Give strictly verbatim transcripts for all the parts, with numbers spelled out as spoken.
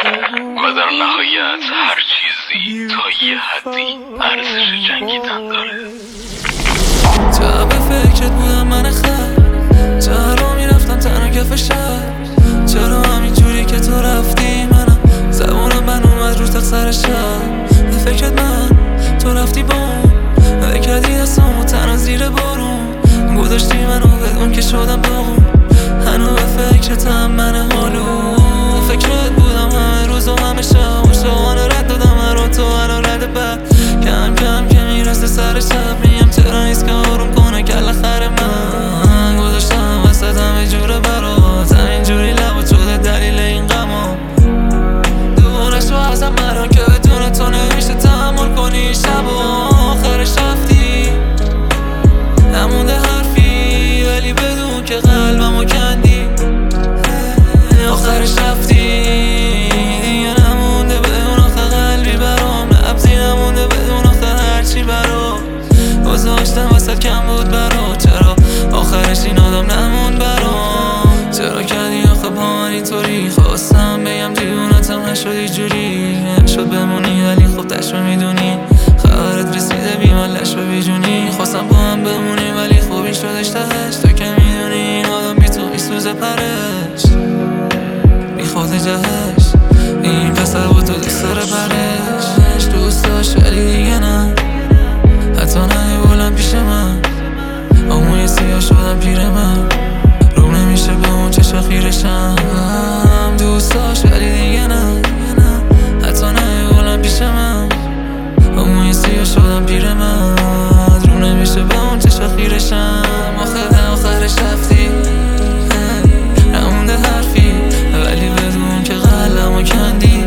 و در نهایت هر چیزی تا یه حدی ارزش جنگیدن داره. تا به فکرت بودم من خر، چرا میرفتم تنها کف شهر، چرا همینجوری که تو رفتی منم زبونم من اومد رو تخت سر شب. به فکرت من تو رفتی با اون، بکردی دستامو تنها زیر بارون، گذاشتی منو بدون که شدم داغون. هنو به فکرتم من حالو، فکرت بودم همه روز و همه شب، عاشقانه رد دادم من رو تو الان رد بعد. کم کم که میرسه سر شب میگم چرا نیست که آروم کنه کل خر من. گذاشتم وسط همه جوره برات، همینجوری لبات شده دلیل این غمام. دونش رو ازم مران که بدون تو نمیشه تحمل کنی شب و آخرش رفتی. نمونده حرفی ولی بدون که قلبمو کندی، آخرش رفتی. دیگه نمونده بدون آخه قلبی برام، نبضی نمونده بدون آخه هرچی برام گذاشتم وسط کم بود برات. چرا آخرش این آدم نموند برام؟ چرا کردی آخه با من اینطوری؟ خواستم بگم دیونتم نشدی جوری، نشد بمونی ولی خب تشو میدونی خبرت رسیده بی من لش و بی جونی. خواستم با هم بمونی ولی خوبی شدش تهش، تو که میدونی این آدم بی تو میسوزه پرش، بی خود جهش. این پسر با تو دوست داره پرش، دوست داشت ولی دیگه نه، حتی نه بولم پیش من. آموی سیاه شدم پیر من، رو نمیشه به اون چشم خیرشم. دوست داشت ولی دیگه نه، حتی نه بولم پیش من. آموی سیاه شدم پیر من، رو نمیشه به اون چشم خیرشم. آخر آخرش رفتی، نمونده حرفی ولی بدون که قلبمو کندی.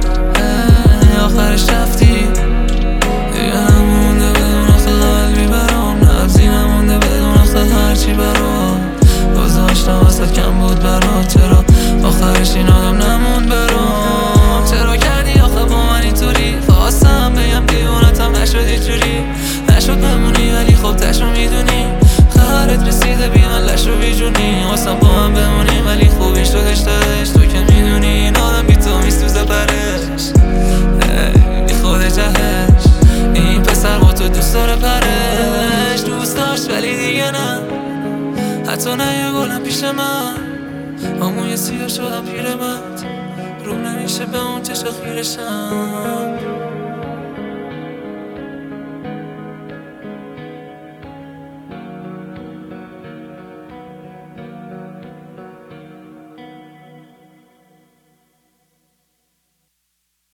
آخرش رفتی، دیگه نمونده بدون آخه قلبی برام، نبضی نمونده بدون آخه هرچی برام گذاشتم وسط کم بود برات. چرا آخرش این آدم نموند برام؟ چرا کردی آخه با من اینطوری؟ خواستم بگم دیوونتم نشدی جوری، نشد بمونی ولی خب تشو میدونی خبرت رسیده بی من لش و بی جونی. خواستم با من بمونی ولی خوبی شدش تهش، تو که میدونی این آدم بی تو میسوزه پرش، بی خود جهش. این پسر با تو دوست داره پرش، دوست داشت ولی دیگه نه، حتی نه یه گلم پیش من. آموی سیاه شدم پیرمرد، رو نمیشه به اون چشم خیرشم.